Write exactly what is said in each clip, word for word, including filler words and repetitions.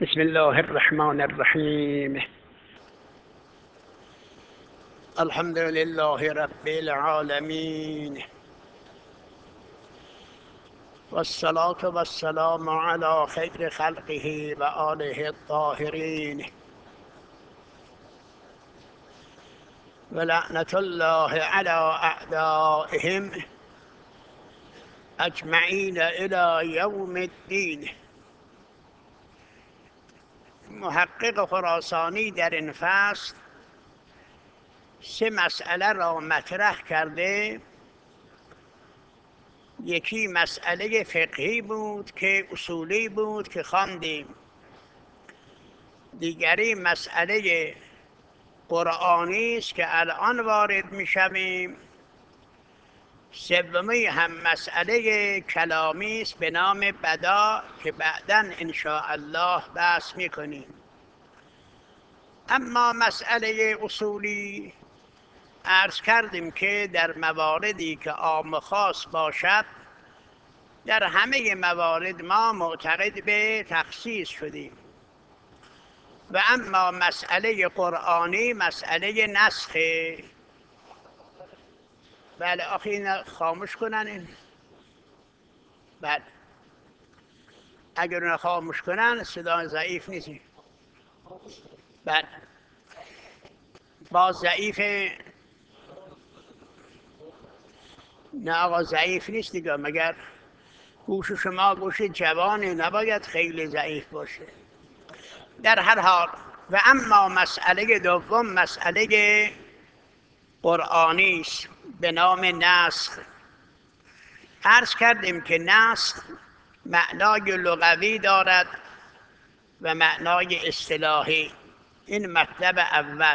بسم الله الرحمن الرحیم. الحمد لله رب العالمین والصلاة والسلام على خیر خلقه و آله الطاهرین و لعنة الله على اعدائهم اجمعین الى یوم الدین. محقق خراسانی در این فصل سه مسئله را مطرح کرده. یکی مسئله فقهی بود که اصولی بود که خواندیم. دیگری مسئله قرآنی است که الان وارد می‌شویم. سومی هم مسئله کلامی است به نام بدا که بعداً ان شاء الله بحث می‌کنیم. اما مسئله اصولی عرض کردیم که در مواردی که عام و خاص باشد در همه موارد ما معتقد به تخصیص شدیم و اما مسئله قرآنی مسئله نسخه. بله آخه این خاموش کنن این. بله اگر اون خاموش کنن صدا ضعیف نیست. بله باز ضعیفه. نه آقا ضعیف نیست دیگه، مگر گوش شما گوش جوانه، نباید خیلی ضعیف باشه. در هر حال و اما مسئله دوم مسئله قرآنی است به نام نسخ. عرض کردیم که نسخ معنای لغوی دارد و معنای اصطلاحی. این مطلب اول.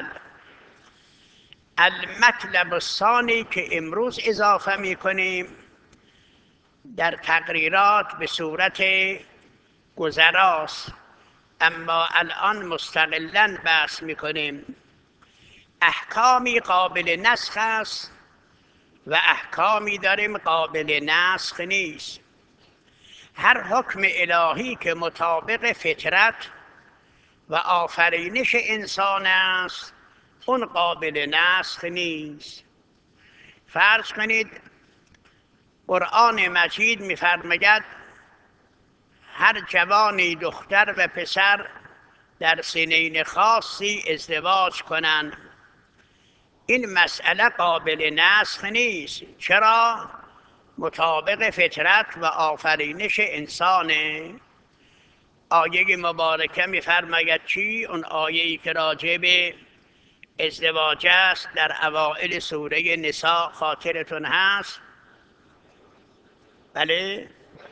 المطلب الثانی که امروز اضافه می کنیم در تقریرات به صورت گذراست، اما الان مستقلاً بحث می کنیم. احکامی قابل نسخ است و احکامی داریم قابل نسخ نیست. هر حکم الهی که مطابق فطرت و آفرینش انسان است اون قابل نسخ نیست. فرض کنید قرآن مجید می‌فرماید هر جوانی دختر و پسر در سنین خاصی ازدواج کنند. این مسئله قابل نسخ نیست. چرا؟ مطابق فطرت و آفرینش انسانه. آیه مبارکه می‌فرماید چی؟ اون آیه‌ای که راجع به ازدواج است در اوائل سوره نساء، خاطرتون هست؟ بله.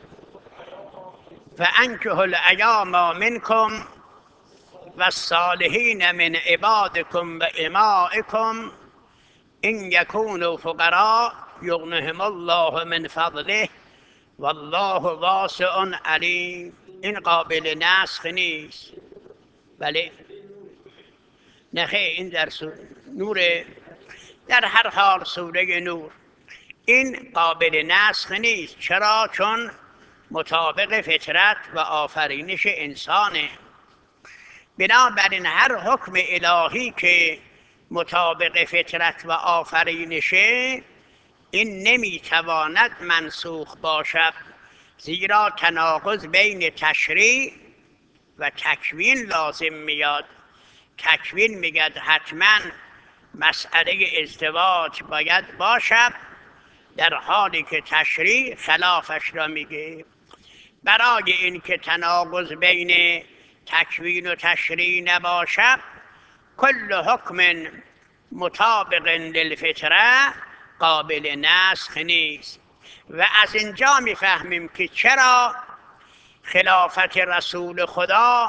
فانکحوا الایام منکم و الصالحین من عبادکم و امائکم ان یکونوا فقراء یغنهم الله من فضله والله واسع علیم. این قابل نسخ نیست. بله نخیر این در نور. در هر حال سوره نور این قابل نسخ نیست. چرا؟ چون مطابق فطرت و آفرینش انسانه. بنابراین هر حکم الهی که مطابق فطرت و آفرینشه این نمیتواند منسوخ باشد، زیرا تناقض بین تشریع و تکوین لازم میاد. تکوین میگد حتما مسئله ازدواج باید باشد، در حالی که تشریع خلافش را میگه. برای اینکه تناقض بین تکوین و تشریع نباشد کل حکم مطابق للفطره قابل نسخ نیست. و از اینجا میفهمیم که چرا خلافت رسول خدا،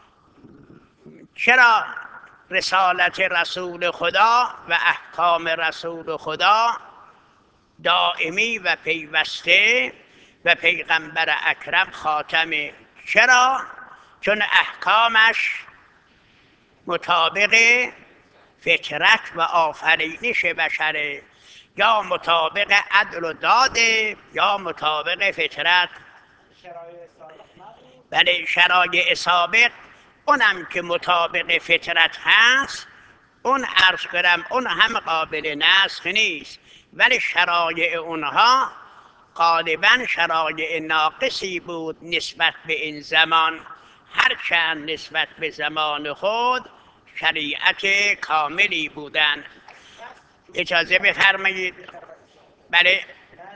چرا رسالت رسول خدا و احکام رسول خدا دائمی و پیوسته و پیغمبر اکرم خاتمه. چرا؟ چون احکامش مطابق فطرت و آفرینش بشره، یا مطابق عدل و داده یا مطابق فطرت. بله شرایع سابق اونم که مطابق فطرت هست، اون عرض کنم اون هم قابل نسخ نیست، ولی شرایع اونها غالبا شرایع ناقصی بود نسبت به این زمان، هرچند نسبت به زمان خود شریعت کاملی بودن. اجازه بفرمایید. بله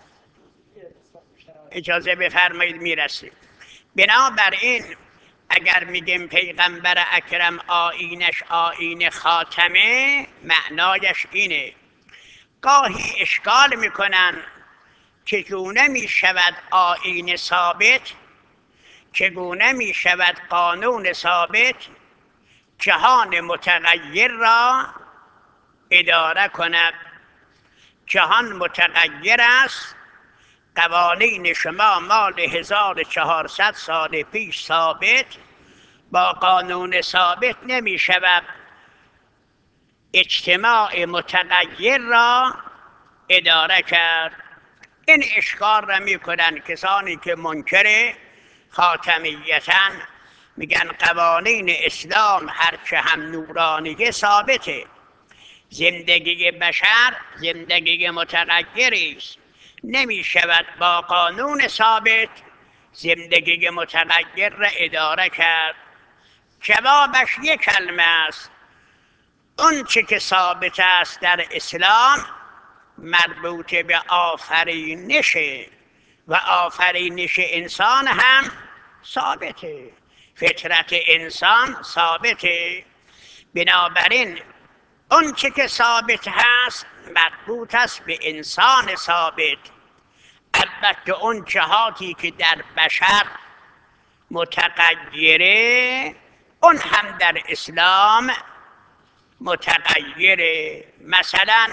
اجازه بفرمایید میرسید. بنابراین اگر میگیم پیغمبر اکرم آیینش آیین خاتمه، معنایش اینه. گاهی اشکال میکنن چگونه میشود آیین ثابت، چگونه میشود قانون ثابت جهان متغیر را اداره کند. جهان متغیر است، قوانین شما مال هزار و چهارصد سال پیش ثابت، با قانون ثابت نمی شود اجتماع متغیر را اداره کرد. این اشکال را می کنن کسانی که منکر خاتمیتن، میگن قوانین اسلام هرچه هم نورانیه ثابته، زندگی بشر زندگی متغیری است، نمی شود با قانون ثابت زندگی متغیر را اداره کرد. جوابش یک کلمه است: اون چه که ثابت است در اسلام مربوط به آفرینشه و آفرینش انسان هم ثابته، فطرت انسان ثابته. بنابراین اون چه که ثابت هست مربوط است به انسان ثابت. البته اون جهاتی که در بشر متغیره اون هم در اسلام متغیره. مثلا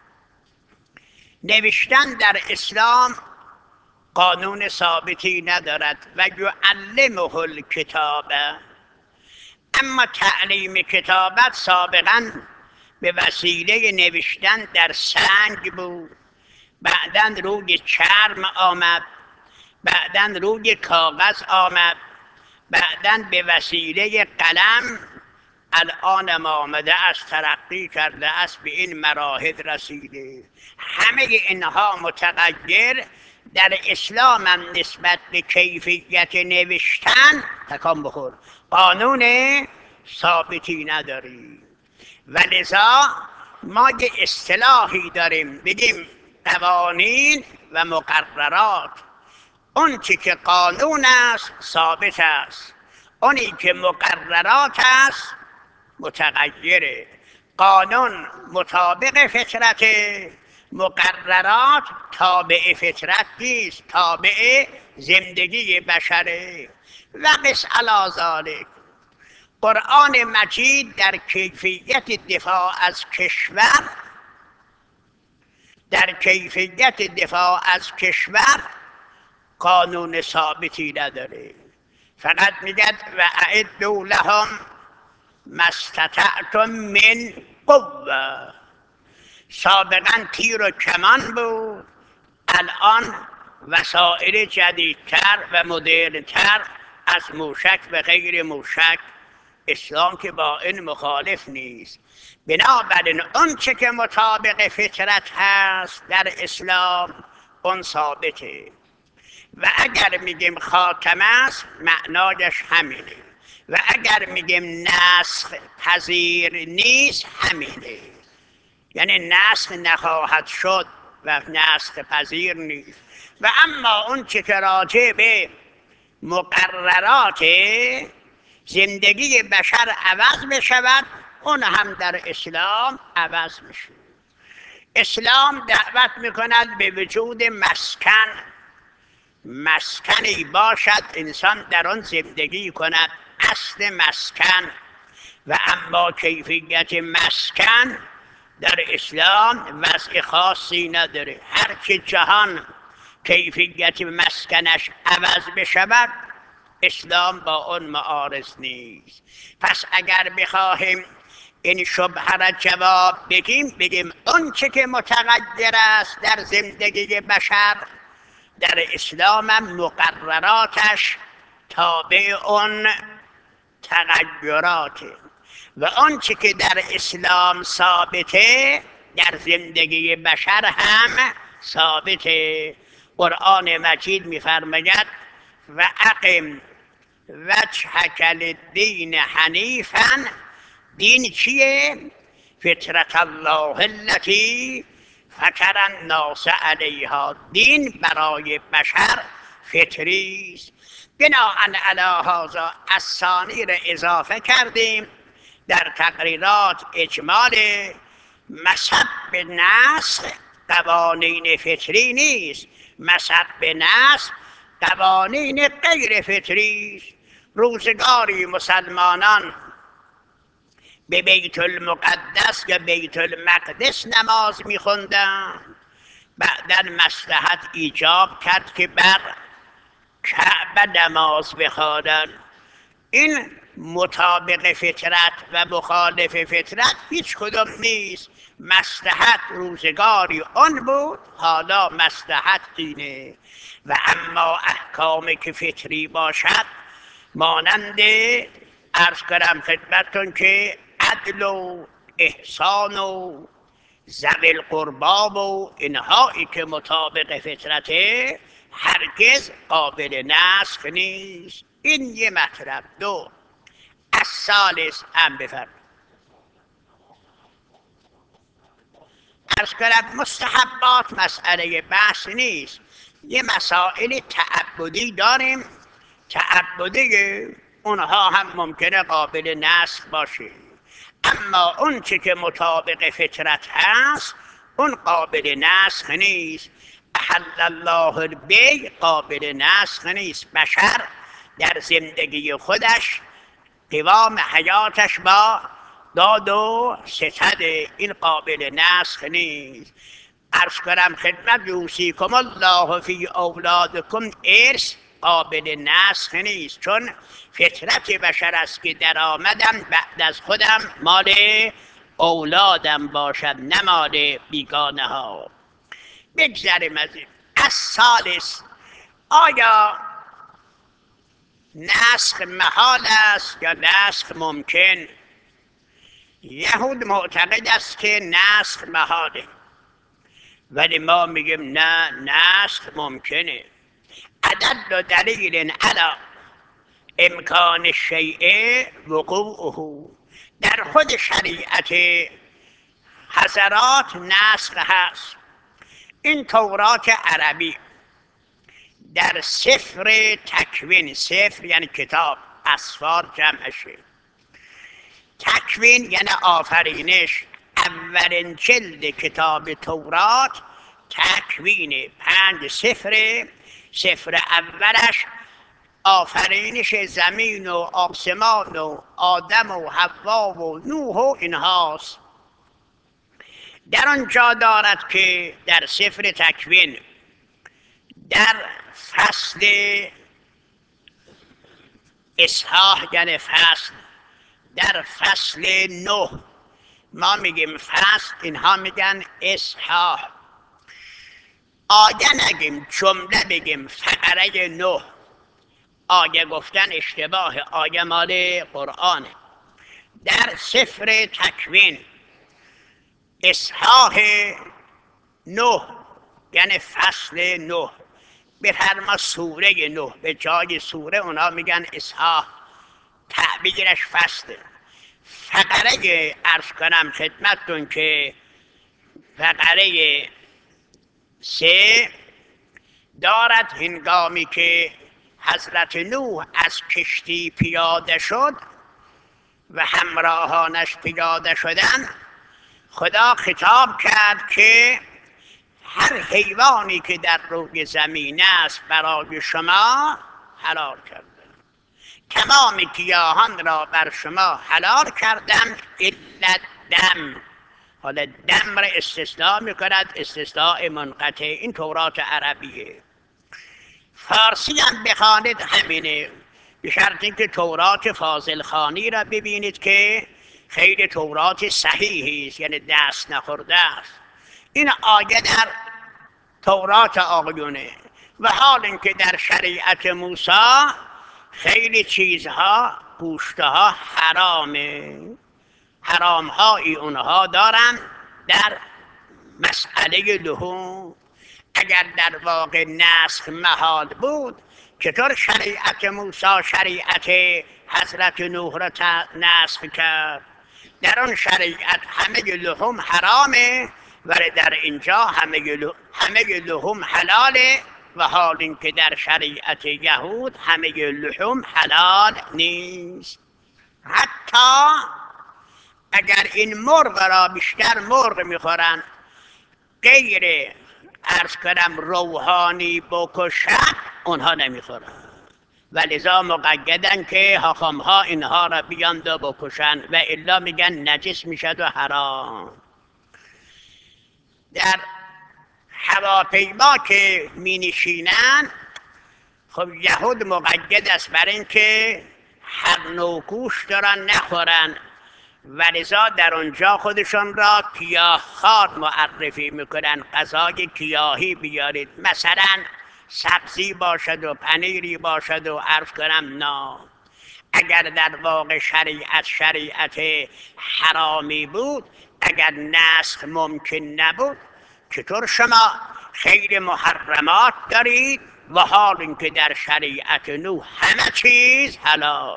نوشتن در اسلام قانون ثابتی ندارد و یعلمه الکتاب، اما تعلیم کتابت سابقا به وسیله نوشتن در سنگ بود، بعداً روی چرم آمد، بعداً روی کاغذ آمد، بعداً به وسیله قلم، الان آمده است ترقی کرده است به این مراحل رسیده. همه اینها متغیر در اسلام هم نسبت به کیفیت نوشتن تکان بخور، قانون ثابتی نداریم. و لذا ما یه اصطلاحی داریم بگیم قوانین و مقررات. اون چی که قانون است ثابت است، اونی که مقررات است متغیره. قانون مطابق فطرت، مقررات تابع فطرت نیست، تابع زندگی بشره. و قس علی ذلک، قرآن مجید در کیفیت دفاع از کشور، در کیفیت دفاع از کشور قانون ثابتی نداره، فقط میگه و اعدوا لهم ما استطعتم من قوه. سابقا تیر و کمان بود، الان وسایل جدیدتر و مدرنتر از موشک و غیر موشک. اسلام که با این مخالف نیست. بنابراین اون چه که مطابق فطرت هست در اسلام اون ثابته. و اگر میگیم خاتمه است معنایش همینه، و اگر میگیم نسخ پذیر نیست همینه، یعنی نسخ نخواهد شد و نسخ پذیر نیست. و اما اون چه که راجع به مقررات زندگی بشر عوض بشود اون هم در اسلام عوض میشه. اسلام دعوت میکند به وجود مسکن، مسکنی باشد انسان در آن زندگی کند، اصل مسکن. و اما کیفیت مسکن در اسلام وضع خاصی نداره. هر که جهان کیفیت مسکنش عوض بشود اسلام با اون معارض نیست. پس اگر بخواهیم این شبهه را جواب بگیم، بگیم اون چه که متغیر است در زندگی بشر در اسلام هم مقرراتش تابع اون تغییرات و آنچه که در اسلام ثابته در زندگی بشر هم ثابته. قرآن مجید می‌فرماید و اقم وجهک للدین حنیفا. دین چیه؟ فطرت الله التي فطر الناس علیها. دین برای بشر فطری است. بناء علی هذا الثانی را اضافه کردیم در تقریرات. اجمال مذهب به نسخ قوانین فطری نیست، مذهب به نسخ قوانین غیر فطری است. روزگاری مسلمانان به بیت المقدس یا بیت المقدس نماز می‌خواندند، بعداً مصلحت ایجاب کرد که بر کعبه نماز بخوانند. این مطابق فطرت و مخالف فطرت هیچ کدام نیست. مصلحت روزگاری آن بود، حالا مصلحت اینه. و اما احکامی که فطری باشد مانند عرض کردم خدمتتون که عدل و احسان و ذوی القربا و اینهایی که مطابق فطرته هرگز قابل نسخ نیست. این یه مطلب. دو الثالث هم بفرمایید. عرض کردم مستحبات مسئله بحث نیست. یه مسائل تعبدی داریم، تعبدی اونها هم ممکنه قابل نسخ باشه، اما اون چه که مطابق فطرت هست اون قابل نسخ نیست. احل الله البیع قابل نسخ نیست. بشر در زندگی خودش قوام حیاتش با داد و ستد، این قابل نسخ نیست. عرض کنم خدمت یوصیکم الله فی اولادکم، ارث قابل نسخ نیست، چون فطرت بشر است که در آمدم بعد از خودم مال اولادم باشد، نه مال بیگانه ها. بگذریم از این. از ثالث، آیا نسخ محال است یا نسخ ممکن؟ یهود معتقد است که نسخ محاله، ولی ما میگیم نه، نسخ ممکنه. عدد و دلیل علی امکان الشیء وقوعه. در خود شریعت حضرات نسخ هست. این تورات عربی در سفر تکوین، سفر یعنی کتاب، اسفار جمعشه، تکوین یعنی آفرینش، اولین جلد کتاب تورات تکوین، پنج سفر، سفر اولش آفرینش زمین و آسمان و آدم و حوا و نوح و اینهاست. در آنجا دارد که در سفر تکوین در فصل اصحاح یعنی فصل، در فصل نه، ما میگیم فصل، اینها میگن اصحاح. آیه نگیم، جمله بگیم فقره نه. آیه گفتن اشتباه، آیه مال قرآن. در سفر تکوین اصحاح نه یعنی فصل نه، بفرما سوره نه، به جای سوره اونا میگن اصحاح، تعبیرش فصل. فقره عرض کنم خدمتتون که فقره سه دارد هنگامی که حضرت نوح از کشتی پیاده شد و همراهانش پیاده شدن، خدا خطاب کرد که هر حیوانی که در روی زمین است برای شما حلال کردم، تمام گیاهان را بر شما حلال کردم الا دم. حالا دم را استثناء میکند، استثناء منقطع. این تورات عربیه. فارسی هم بخوانید همینه، به شرط اینکه تورات فاضل خانی را ببینید که خیلی تورات صحیحی است، یعنی دست نخورده است. این آیه در تورات آقایونه، و حال اینکه در شریعت موسی خیلی چیزها گوشتها حرامه، حرامهایی اونها دارن در مسئله لحوم. اگر در واقع نسخ محال بود چطور شریعت موسی شریعت حضرت نوح را نسخ کرد؟ در آن شریعت همه لحوم حرامه ولی در اینجا همه لحوم حلاله، و حال اینکه در شریعت یهود همه لحوم حلال نیست. حتی اگر این مرغ را بیشتر مرغ میخورن غیر عرض کنم روحانی بکشن اونها نمیخورن، ولذا مقیدن که حاکم ها اینها را بیاند و بکشن و الا میگن نجس میشد و حرام. در هواپیما که می نشینن خب یهود مقید است بر این که هر نوع گوشت دارن نخورن، ولذا در اونجا خودشون را گیاهخوار معرفی میکنن. غذای گیاهی بیارید، مثلا سبزی باشد و پنیری باشد و عرض کنم نه. اگر در واقع شریعت شریعت حرامی بود، اگر نسخ ممکن نبود، چطور شما خیلی محرمات دارید و حال اینکه در شریعت نوح همه چیز حلال؟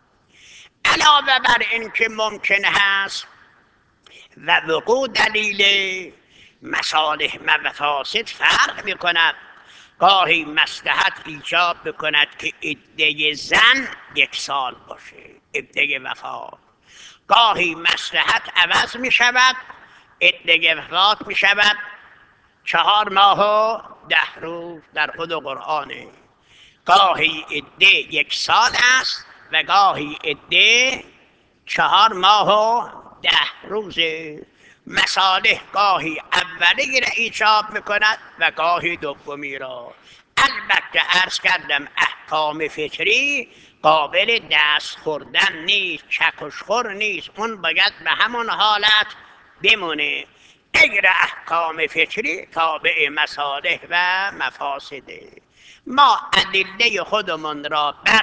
علاوه بر این که ممکن هست و وقوع دلیل مصالح و مفاسد فرق میکند. گاهی مصلحت ایجاب بکند که عده زن یک سال باشه، عده وفات. گاهی مصلحت عوض می شود، عده وفات می شود چهار ماه و ده روز در خود قرآنه. گاهی عده یک سال است و گاهی عده چهار ماه و ده روزه. مصالح گاهی اولی را ایجاب میکند و گاهی دومی را. البته عرض کردم احکام فطری قابل دست خوردن نیست، چکشخور نیست، اون باید به همون حالت بمونه. غیر احکام فطری تابع مصالح و مفاسده. ما ادله خودمون را بر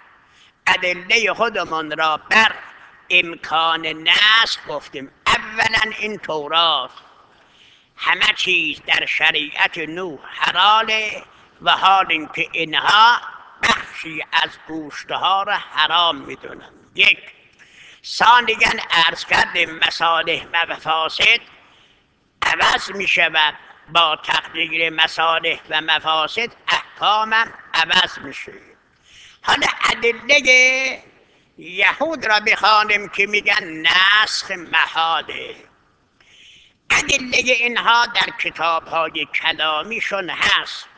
ادله خودمون را بر امکان نسخ گفتیم. اولا این تورات همه چیز در شریعت نوح حلاله و حال اینکه اینها بخشی از گوشتها را حرام میدونن. یک. ثانیاً عرض کردیم مصالح و مفاسد عوض می شود، با تغییر مصالح و مفاسد احکامم عوض میشه. حالا ادله یهود را بخوانیم که میگن نسخ محاله. ادله اینها در کتاب‌های کلامیشون هست.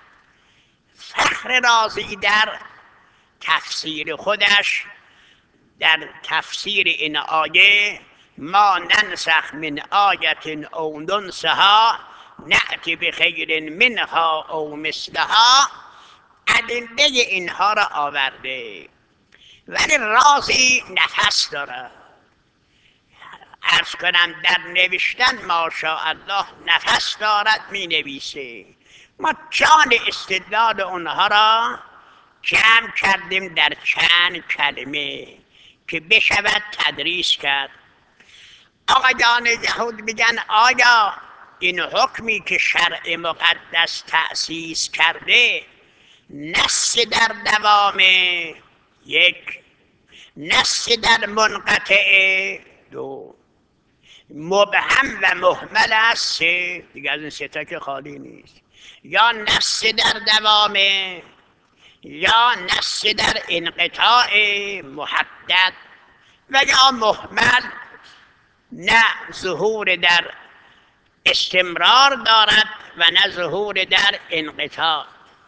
فخر رازی در تفسیر خودش در تفسیر این آیه ما ننسخ من آیت او ننسها نأتی بخیر منها او مثلها ادله اینها را آورده، ولی رازی نفس داره. عرض کنم در نوشتن ماشاءالله نفس دارد می نویسه. ما جان استدلال اونها را جمع کردیم در چند کلمه که بشود تدریس کرد. آقایان یهود میگن آیا این حکمی که شرع مقدس تأسیس کرده نص در دوامه؟ یک. نص در منقطعه؟ دو. مبهم و محمل است؟ سه. دیگه از این سه تا که خالی نیست. یا نص در دوامه یا نص در انقطاع محدد و یا محمل، نه ظهور در استمرار دارد و نه ظهور در انقطاع.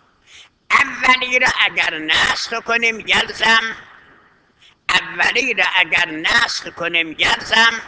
اولی را اگر نسخ کنیم یلزم اولی را اگر نسخ کنیم یلزم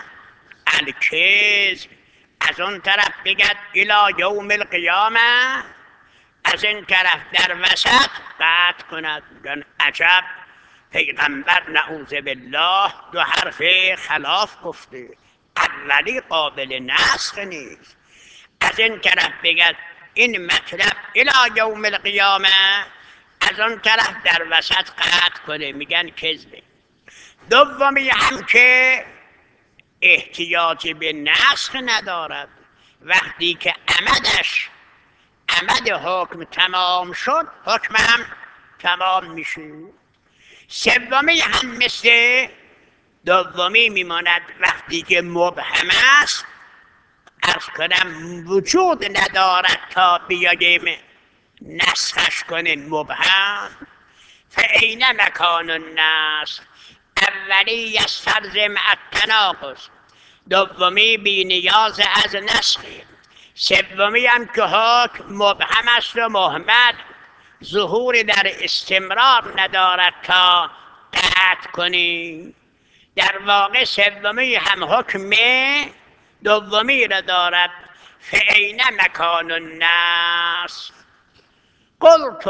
الکذب. از اون طرف بگد الی یوم القیامه، از این طرف در وسط قطع کند. میگن عجب، پیغمبر نعوذ بالله دو حرف خلاف گفته، اولی قابل نسخ نیست. از این طرف بگد این مطلب الی یوم القیامه، از اون طرف در وسط قطع کنه، میگن کذبه. دومی هم که احتیاج به نسخ ندارد، وقتی که عمدش عمد حکم تمام شد حکم هم تمام میشه. سومی هم مثل دومی میماند، وقتی که مبهم است عرض کنم وجود ندارد تا بیاییم نسخش کنیم مبهم. فأین مکان النسخ، اولی یستلزم التناقض، دومی بی نیاز از نسخی، سومی هم که حکم مبهم است و مهمل ظهور در استمرار ندارد تا قطع کنی. در واقع سومی هم حکم دومی را دارد. فأین مکان النسخ. قلت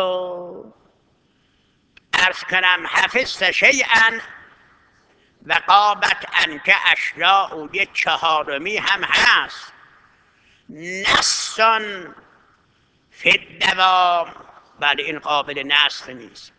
عرض کنم حفظت شیئا و غابت عنک اشیاء، یک چهارمی هم هست، نص فی الدوام. بله این قابل نسخ نیست.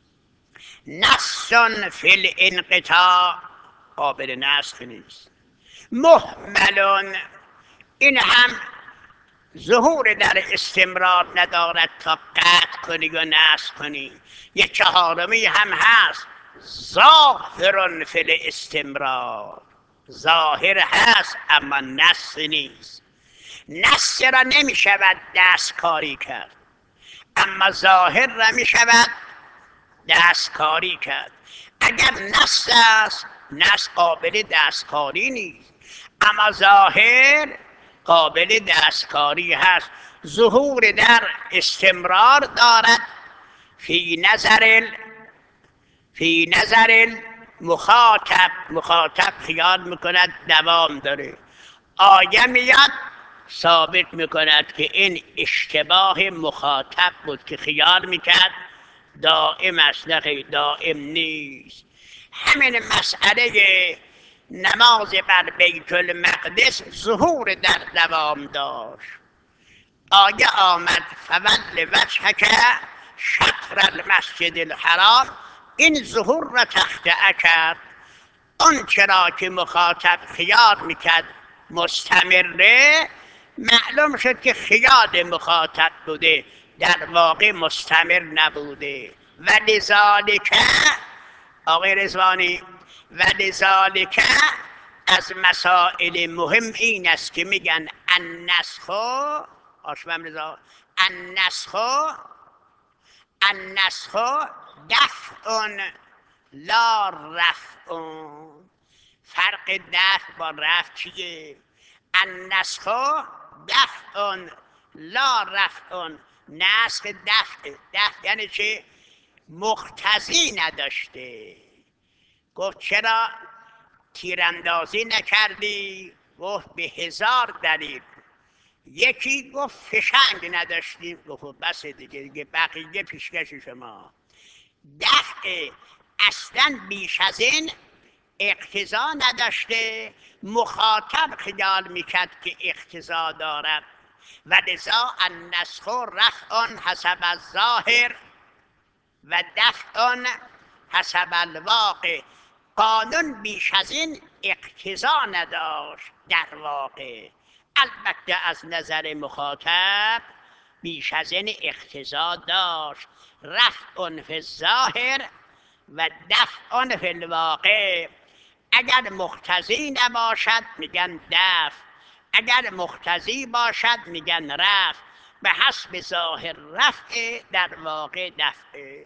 نص فی الانقطاع قابل نسخ نیست. محمل، این هم ظهور در استمرار ندارد تا قطع کنی و نسخ کنی. یک چهارمی هم هست، ظاهر فی الاستمرار، ظاهر هست اما نص نیست. نص را نمی شود دستکاری کرد، اما ظاهر را می شود دستکاری کرد. اگر نص است، نص قابل دستکاری نیست، اما ظاهر قابل دستکاری هست. ظهور در استمرار دارد فی نظر فی نظر مخاطب. مخاطب خیال میکند دوام داره، آیه میاد ثابت میکند که این اشتباه مخاطب بود که خیال میکرد دائم است، نه دائم نیست. همین مسئله نماز بر بیت المقدس ظهور در دوام داشت. آیه آمد فول وجهک شطر المسجد الحرام، این ظهور را تخطئه کرد. اون چرا که مخاطب خیال میکرد مستمره، معلوم شد که خیال مخاطب بوده، در واقع مستمر نبوده. و لذالک آقای رضوانی، و لذالک از مسائل مهم این است که میگن النسخ، آشمم رضا، النسخ النسخ دفع لا رفع. فرق دفع با رفع چیه؟ النسخ دفع لا رفع. نسخ دفع، دفع یعنی چه؟ مقتضی نداشته. گفت چرا تیراندازی نکردی؟ گفت به هزار دلیل. یکی گفت فشنگ نداشتیم. گفت بس دیگه دیگه بقیه پیشکش شما. دفع اصلا بیش از این اقتضا نداشته، مخاطب خیال میکرد که اقتضا دارد. و لذا النسخ رفع حسب الظاهر و دفع حسب الواقع. قانون بیش از این اقتضا نداشت در واقع. البته از نظر مخاطب بیش از این اقتضا داشت. رفع فی الظاهر و دفع فی الواقع. اگر مقتضی نباشد میگن دفع، اگر مقتضی باشد میگن رفع. به حسب ظاهر رفع، در واقع دفع.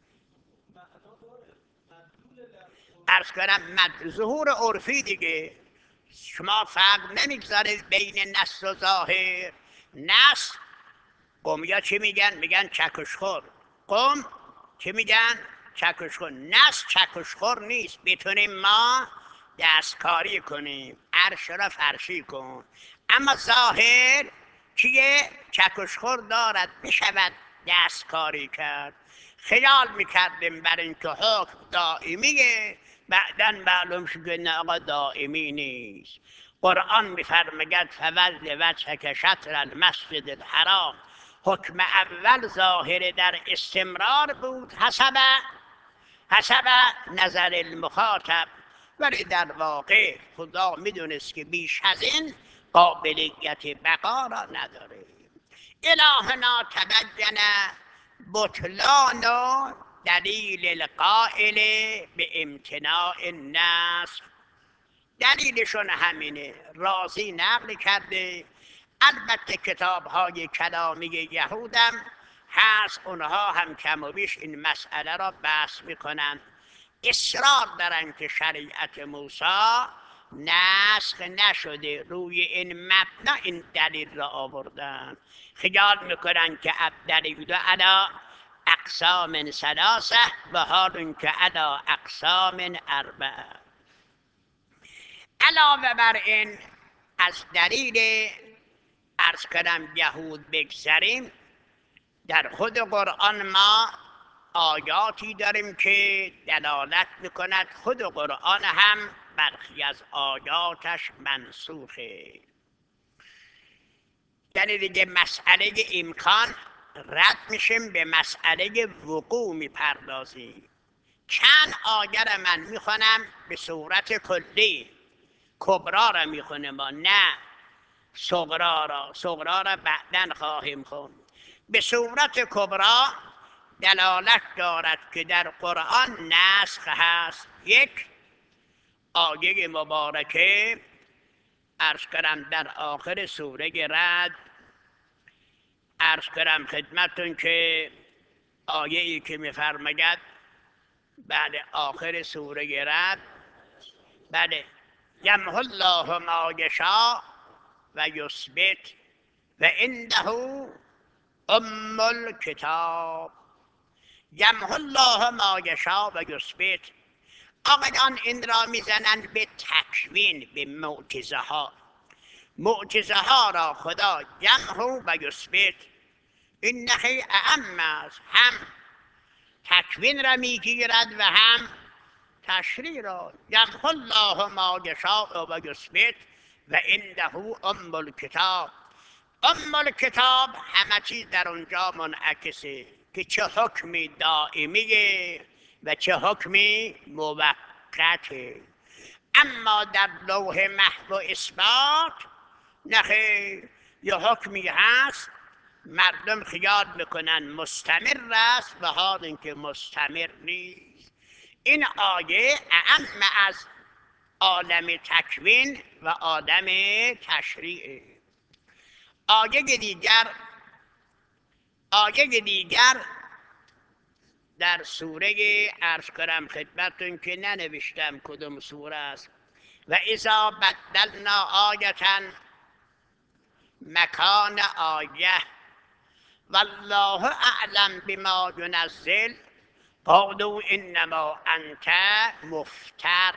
عرض کنم ظهور عرفی دیگه، شما فرق نمیگذارید بین نص و ظاهر. نص قومیا چی میگن؟ میگن چکشخور. قوم چی میگن؟ چکشخور. نص چکشخور نیست، بتونیم ما دستکاری کنیم، عرش را فرشی کن. اما ظاهر چیه؟ چکشخور دارد، بشود دستکاری کرد. خیال میکردیم بر اینکه حکم دائمیه، بعداً معلوم شد که نه آقا دائمی نیست. قرآن میفرماید فول وجهک شطر المسجد الحرام. حکم اول ظاهر در استمرار بود حسب حسب نظر المخاطب، ولی در واقع خدا میدونست که بیش از این قابلیت بقا را نداره. الهنا تبین بطلان و دلیل القائل به امتناع النسخ. دلیلشون همینه، رازی نقل کرده. البته کتاب های کلامی یهودم هست، اونها هم کم و بیش این مسئله را بحث میکنن، اصرار دارن که شریعت موسی نسخ نشده، روی این مبنا این دلیل را آوردن. خیال میکنن که الدلیل علی اقسام ثلاثه و حال که علی اقسام اربعه. علاوه بر این از دلیل عرض کردم یهود بگذریم، در خود قرآن ما آیاتی داریم که دلالت میکند خود قرآن هم برخی از آیاتش منسوخه. یعنی دیگه مسئله امکان رد میشیم، به مسئله وقوع میپردازیم. چند آیه من میخونم به صورت کلی، کبرا را میخونم ما، نه صغرا را. صغرا را بعداً خواهیم خوند. به صورت کبرا دلالت دارد که در قرآن نسخ هست. یک آیه مبارکه عرض کردم در آخر سوره رعد، عرض کردم خدمتون که آیه ای که میفرماید بعد آخر سوره رعد، بله، یمحو الله ما یشاء و یثبت و عنده ام الکتاب. یمحو الله ما یشاء و یثبت. آقایان این را میزنند به تکوین، به معجزه ها. معجزه ها را خدا یمحو و یثبت، این نخی اعم است، هم تکوین را میگیرد و هم تشریع را. یمحو الله ما یشاء و یثبت و عنده ام الکتاب. ام الکتاب همه چیز در اونجا منعکسه که چه حکمی دائمیه و چه حکمی موقته. اما در لوح محو و اثبات نخیر، یه حکمی هست مردم خیال میکنن مستمر است و حال اینکه مستمر نیست. این آیه اعم از عالم تکوین و عالم تشریع. آیه دیگر آیه دیگر در سوره عرض کنم خدمتون که ننوشتم کدوم سوره است، و اذا بدلنا آیةً مکان آیه والله اعلم بما ینزل قالوا انما انت مفتر.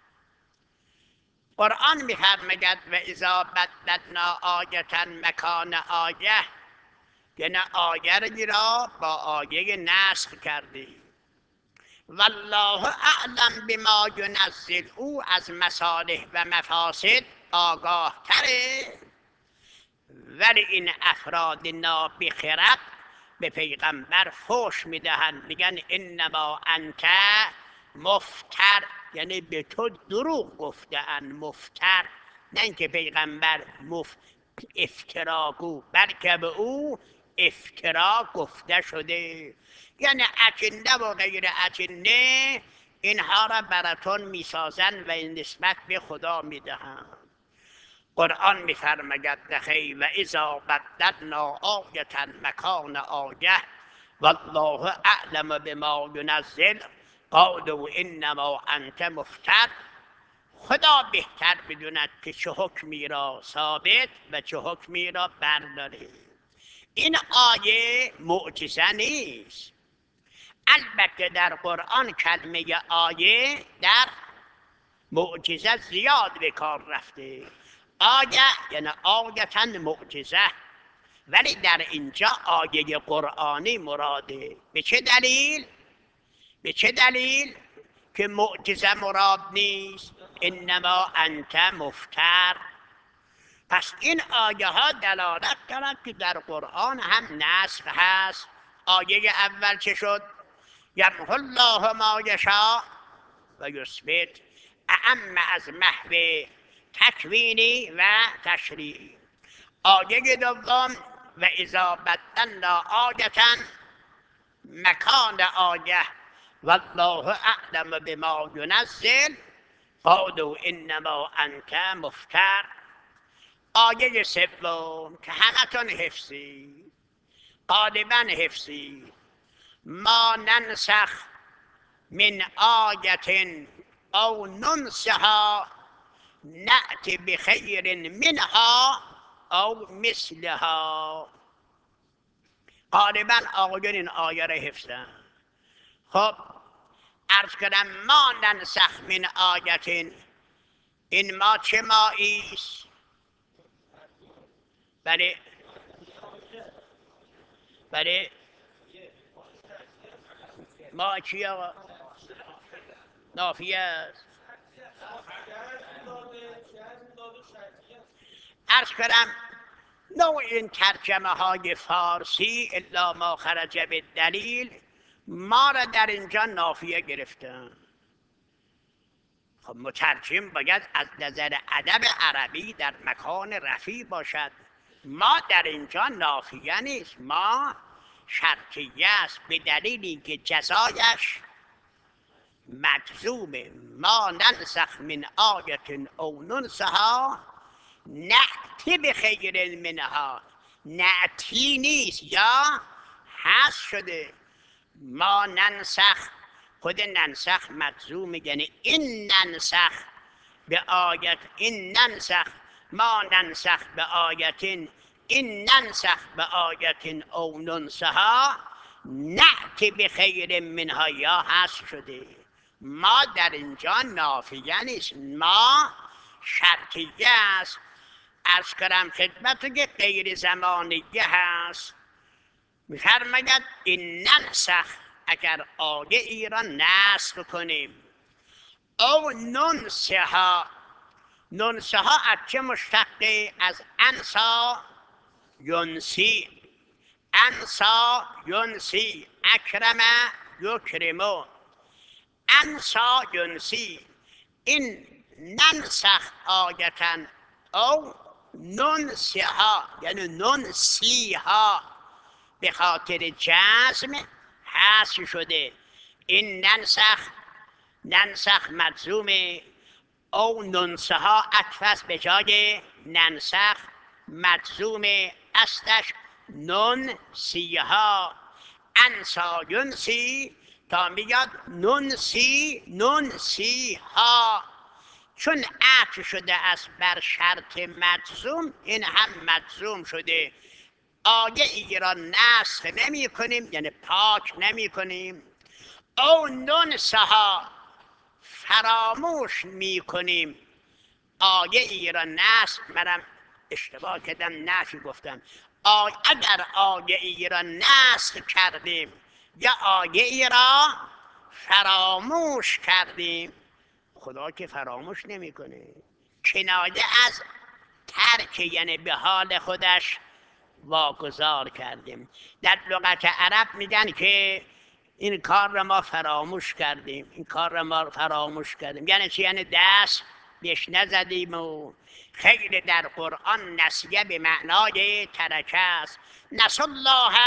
قرآن میفرماید و اذا بدلنا آیةً مکان آیه، یعنی آیه را با آیه نسخ کردی. والله اعلم بما ینزل، او از مصالح و مفاسد آگاه تره. ولی این افراد نابخرد به پیغمبر فحش میدهند، میگن انما انت مفتر، یعنی به تو دروغ گفته‌اند. مفتر، نه اینکه پیغمبر مفت افتراگو، بلکه به او افترا گفته شده. یعنی اجنده و غیر اجنده اینها را براتون میسازن و این نسبت به خدا میدهند. قرآن میفرماید نخی و اذا بدلنا آیة مکان آیه والله اعلم بما ینزل قالوا انما انت مفتر. خدا بهتر بدوند که چه حکمی را ثابت و چه حکمی را برداره. این آیه معجزه نیست. البته در قرآن کلمه آیه در معجزه زیاد به کار رفته. آیه یعنی آیةً معجزه، ولی در اینجا آیه قرآنی مراده. به چه دلیل؟ به چه دلیل که معجزه مراد نیست؟ انما انت مفتر. پس این آیه ها دلالت دارد که در قرآن هم نسخ هست. آیه اول چه شد؟ یمحو الله ما یشاء و یثبت اعم از محو تکوینی و تشریعی. آیه دوم و اذا بدلنا آیة مکان آیه والله اعلم بما ینزل قالوا انما انت مفتر. آیه سوم که همتون حفظی، غالبا حفظی، ما ننسخ من آیة او ننسها نأتی بخیر منها او مثلها. غالبا آقایان این آیه را حفظن. خب عرض کردم ما ننسخ من آیة، این ما چه مایی است؟ بله بله ما چی آقا؟ نافیه است. عرض کردم نوع این ترجمه های فارسی الا ما خرج به دلیل ما را در اینجا نافیه گرفتن. خب مترجم باید از نظر ادب عربی در مکان رفیع باشد. ما در اینجا نافیه نیست، ما شرطیه است به دلیلی که جزایش مجزومه. ما ننسخ من آیة او ننسها نأتی بخیر منها. نأتی نیست، یا حذف شده. ما ننسخ، خود ننسخ مجزومه، یعنی این ننسخ به آیت، این ننسخ ما ننسخ به آیت، این ننسخ به آیت او ننسها نأتی بخیر منها، یا حذف شده. ما در اینجا نافیه نیست، ما شرطیه است. عرض کردم خدمت که غیر زمانیه هست. می‌فرماید این ننسخ، اگر آیه ای را نسخ کنیم، او ننسها، ننسها از چه مشتقه؟ از انسا ینسی، انسا ینسی، اکرم یکرمو، انسا ینسی. این ننسخ آیتا او ننسها یعنی ننسیها به خاطر جزم حذف شده. این ننسخ، ننسخ مجزومه، او ننسها عطف به جای ننسخ مجزومه، اصلش ننسیها، انسا ینسی تا میاد ننسی ننسیها. چون عطف شده است بر شرط مجزوم، این هم مجزوم شده. آیه ای را نسخ نمی کنیم، یعنی پاک نمی کنیم. او ننسها فراموش می کنیم. آیه ای را نسخ، منم اشتباه کردم نفی گفتم. آی اگر آیه ای را نسخ کردیم یا آیه ای را فراموش کردیم، خدا که فراموش نمیکنه. کنایه از ترک، یعنی به حال خودش واگذار کردیم. در لغت عرب میگن که این کار را ما فراموش کردیم، این کار را ما فراموش کردیم. یعنی چی؟ یعنی دست بهش نزدیم. و خیلی در قرآن نسیه به معنای ترکه است. نسوا الله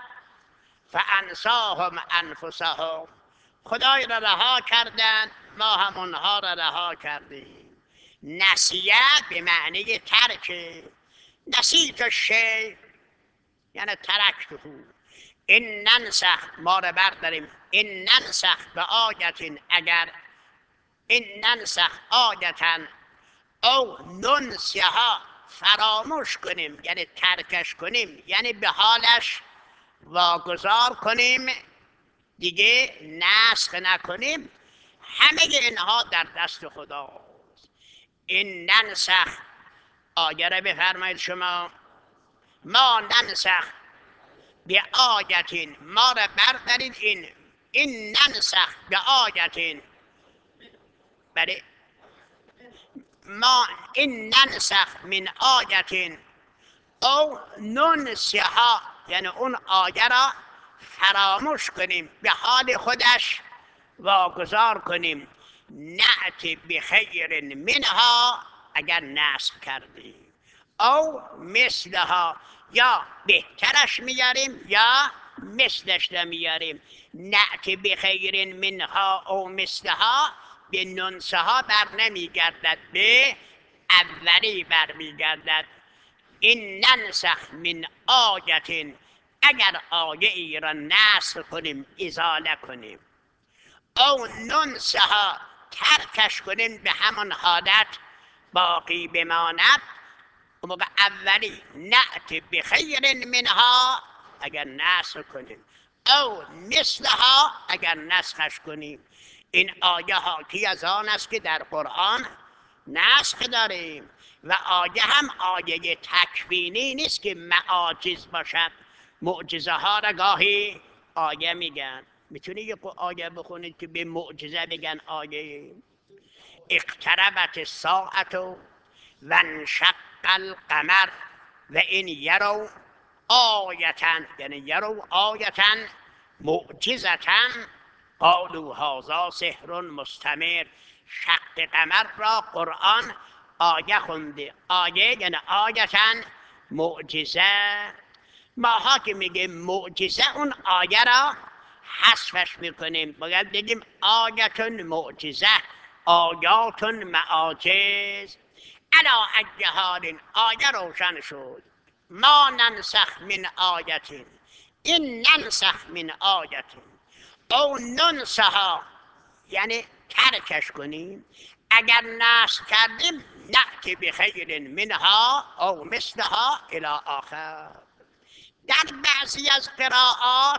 فانساهم انفسهم، خدای را رها کردند، ما هم اونها را رها کردیم. نسیه به معنی ترک. نسیت الشیء یعنی ترکته. این ننسخ، ما را برداریم، این ننسخ به آیت، اگر این ننسخ آیتا او ننسها فراموش کنیم، یعنی ترکش کنیم، یعنی به حالش واگذار کنیم، دیگه نسخ نکنیم. همه اینها در دست خداست. این ننسخ آیه را بفرمایید شما. ما ننسخ به آیتین، ما را بردارید، این این ننسخ به آیتین، بله ما این ننسخ من آیتین او ننسها، یعنی اون آیه را فراموش کنیم، به حال خودش واگذار کنیم. نأتی بخیر منها اگر نسخ کردیم، او مثلها یا بهترش میاریم یا مثلش میاریم. نأتی بخیر منها او مثلها به ننسها بر نمیگردد، به اولی بر میگردد. این ننسخ من آیت، اگر آیه ای را نسخ کنیم، ازاله کنیم، او ننسها ترکش کنیم، به همان حالت باقی بماند، اون موقع اولی نأت بخیر منها اگر نسخ کنیم، او مثلها اگر نسخش کنیم. این آیه حاکی از آن است که در قرآن نسخ داریم و آیه هم آیه تکوینی نیست که معاجز باشد. معجزه ها را گاهی آیه میگن. میتونی یه آیه بخونید که به معجزه بگن آیه؟ اقتربت الساعة و انشق القمر و این یرو آیتا، یعنی یرو آیتا معجزتا قالوا هذا سحر مستمر. شق قمر را قرآن آیه خونده. آیه یعنی آیتا معجزه. ماها که میگه معجزه، اون آیه را حذفش میکنیم، باید بگیم آیتون معجزه، آیاتون معاجز. علا ای حال آیه روشن شد. ما ننسخ من آیت، این ننسخ من آیت او ننسها یعنی ترکش کنیم، اگر نسخ کردیم نأتی بخیر منها او مثلها الی آخر. در بعضی از قرائات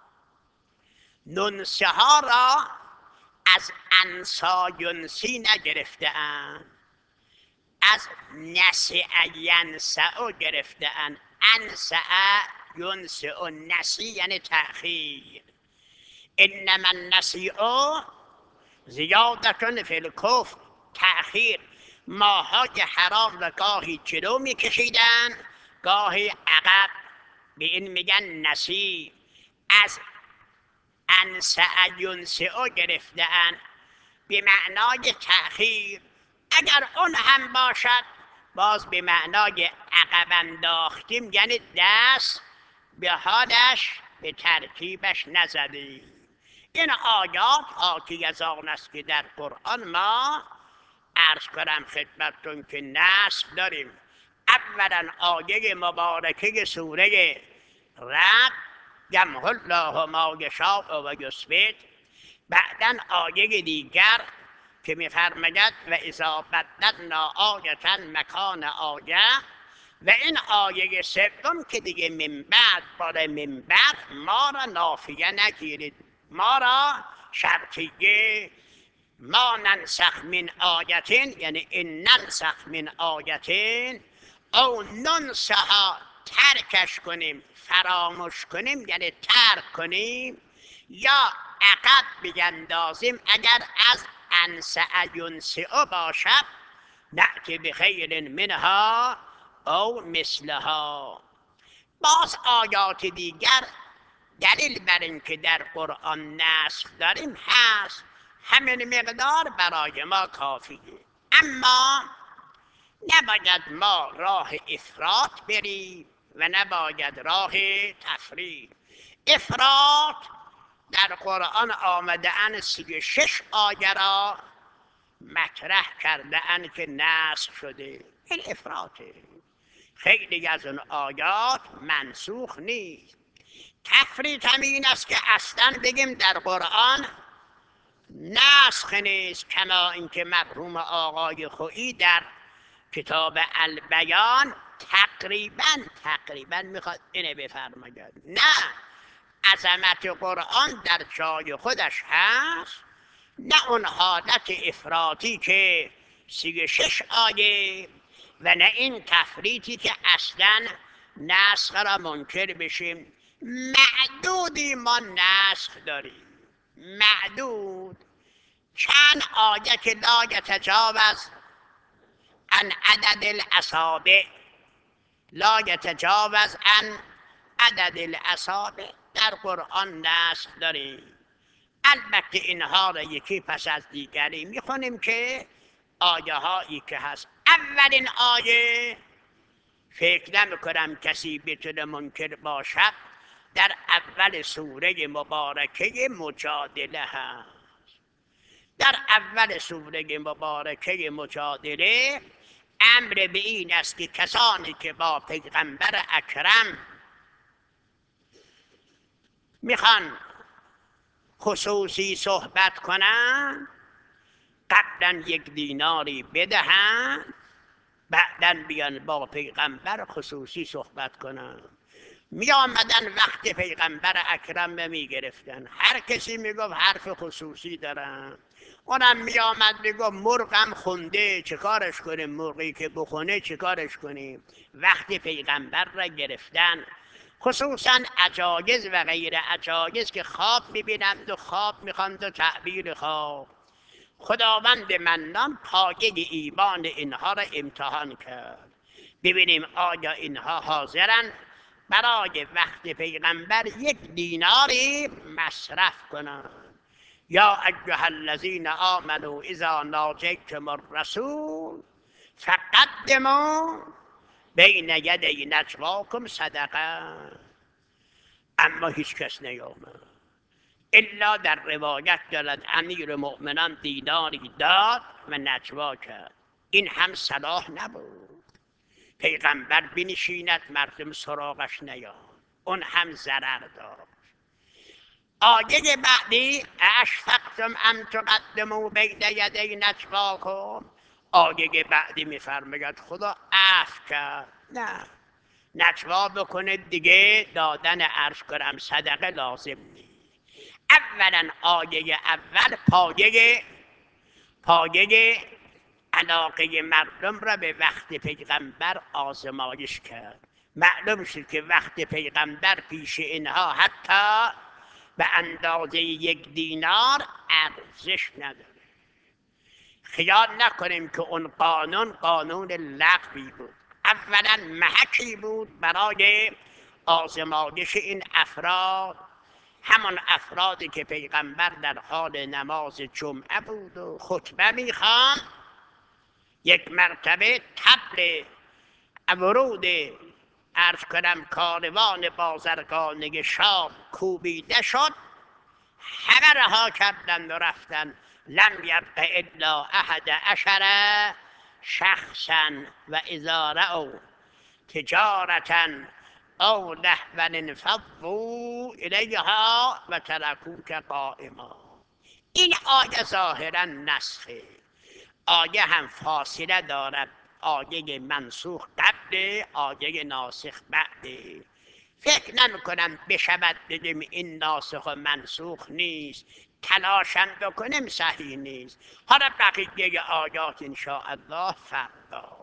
ننسه ها را از انسا ینسی نگرفته اند، از نسع ینسع گرفته اند. انسع ینسع نسی یعنی تأخیر. انما النسیء زیادة فی الکفر، تأخیر. ماهای حرام را گاهی جلو میکشیدن گاهی عقب، به این میگن نسی. از انسع ینسع گرفته‌اند به معنای تأخیر. اگر اون هم باشد باز به معنای عقب انداختیم، یعنی دست به حالش به ترتیبش نزدیم. این آیات حاکی از آن است که در قرآن ما عرض کنم خدمتتون که نسخ داریم. اولا آیه مبارکه سوره رعد یمحو الله ما یشاء و یثبت، بعدا آیه دیگر که میفرماید و اذا بدلنا آیة مکان آیه، و این آیه سوم که دیگه من بعد باره من بعد ما را نافیه نگیرید، ما را شرطیه. ما ننسخ من آیتین یعنی این ننسخ من آیتین او ننسها ترکش کنیم، فراموش کنیم یعنی ترک کنیم، یا عقب بیندازیم اگر از انسع ینسع باشد نأتی بخیر منها او مثلها. باز آیات دیگر دلیل بر این که در قرآن نسخ داریم هست، همین مقدار برای ما کافیه. اما نباید ما راه افراط بریم و نباید راه تفریط. افراط در قرآن آمده ان سی و شش آیه را مطرح کرده ان که نسخ شده. این افراطه. خیلی از اون آیات منسوخ نیست. تفریط هم این است که اصلا بگیم در قرآن نسخ نیست، کما اینکه مرحوم آقای خویی در کتاب البیان تقریبا تقریبا میخواد اینه بفرماید نه، عظمت قرآن در جای خودش هست، نه اون حالت افراطی که سی و شش آیه و نه این تفریطی که اصلا نسخ را منکر بشیم. معدودی ما نسخ داریم، معدود. چند آیه که لا یتجاوز عن عدد الاصابع، لا یتجاوز عن عدد الاصابع، در قرآن نسخ داریم. البته اینها را یکی پس از دیگری میخونیم که آیه هایی که هست. اولین آیه فکر نمی کنم کسی بتونه منکر باشد، در اول سوره مبارکه مجادله هست. در اول سوره مبارکه مجادله امر به این است که کسانی که با پیغمبر اکرم میخوان خصوصی صحبت کنن، قبلا یک دیناری بدهن، بعدا بیان با پیغمبر خصوصی صحبت کنن. می آمدن وقت پیغمبر اکرم می گرفتن، هر کسی می گفت حرف خصوصی دارن. اونم می آمد می گفت مرغم خونده چه کارش کنیم، مرغی که بخونه چه کارش کنیم. وقت پیغمبر را گرفتن، خصوصا عجایز و غیر عجایز که خواب میبینند و خواب میخواند و تعبیر خواب. خداوند منان پایه ایمان اینها را امتحان کرد، ببینیم آیا اینها حاضرن برای وقت پیغمبر یک دیناری مصرف کنند. یا ایها الذین آمنوا اذا ناجیتم الرسول فقدموا بین یدی نجواکم صدقه. اما هیچ کس نیامد الا در روایت دارد امیر مؤمنان دیناری داد و نجوا کرد. این هم صلاح نبود. پیغمبر بنشیند مردم سراغش نیاد، اون هم ضرر داشت. آیه بعدی اشفقتم ام تقدموا بین یدی نجواکم، آیه بعدی میفرماید خدا عفو کرد، نه نجوا بکنه دیگه دادن عرض کنم صدقه لازم نیست. اولا آیه اول پایه پایه علاقه مردم را به وقت پیغمبر آزمایش کرد. معلوم شد که وقت پیغمبر پیش اینها حتی به اندازه یک دینار ارزش نداره. خیال نکنیم که اون قانون قانون لغوی بود. اولا محکی بود برای آزمایش این افراد، همون افرادی که پیغمبر در حال نماز جمعه بود و خطبه میخواند. یک مرتبه طبل ورود عرض کنم کاروان بازرگانی شام کوبیده شد، همه رها کردند و رفتن. لم یبق الا احد عشر شخصا و اذا رأوا تجارتا او لهوا انفضوا الیها و ترکوک قائما. این آیه ظاهرا نسخه. آیه هم فاصله دارد، آیه منسوخ قبل، آیه ناسخ بعد. فکر نمی کنم بشود بگیم این ناسخ و منسوخ نیست، تلاشم بکنیم صحیح نیست. حالا بقیه آیات انشاءالله فردا.